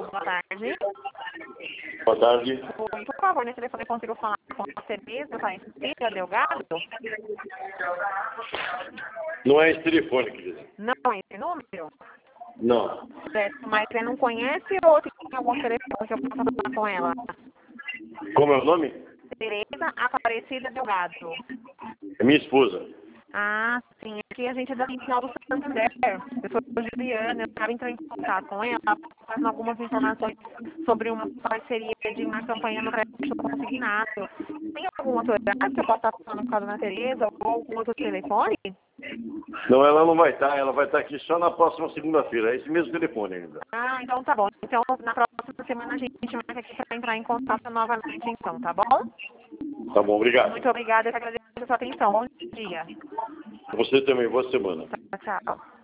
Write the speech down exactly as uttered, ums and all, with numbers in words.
Boa tarde. Boa tarde. Por favor, nesse telefone eu consigo falar com a Tereza Aparecida Delgado? Não é esse telefone, querida. Não, esse número? Não. Certo, mas você não conhece ou tem algum telefone que eu possa falar com ela? Como é o nome? Tereza Aparecida Delgado. É minha esposa. Ah, sim. Aqui a gente é da Central do Santander. Eu sou a Juliana, eu estava entrando em contato com ela, passando algumas informações sobre uma parceria de uma campanha no crédito consignado. Tem algum outro horário que eu possa estar falando com a dona Tereza ou algum outro telefone? Não, ela não vai estar. Ela vai estar aqui só na próxima segunda-feira. É esse mesmo telefone ainda. Ah, então tá bom. Então na próxima semana a gente marca aqui para entrar em contato novamente então, tá bom? Tá bom, obrigado. Muito obrigada, eu agradeço a sua atenção. Bom dia. Você também, boa semana. Tchau, tchau.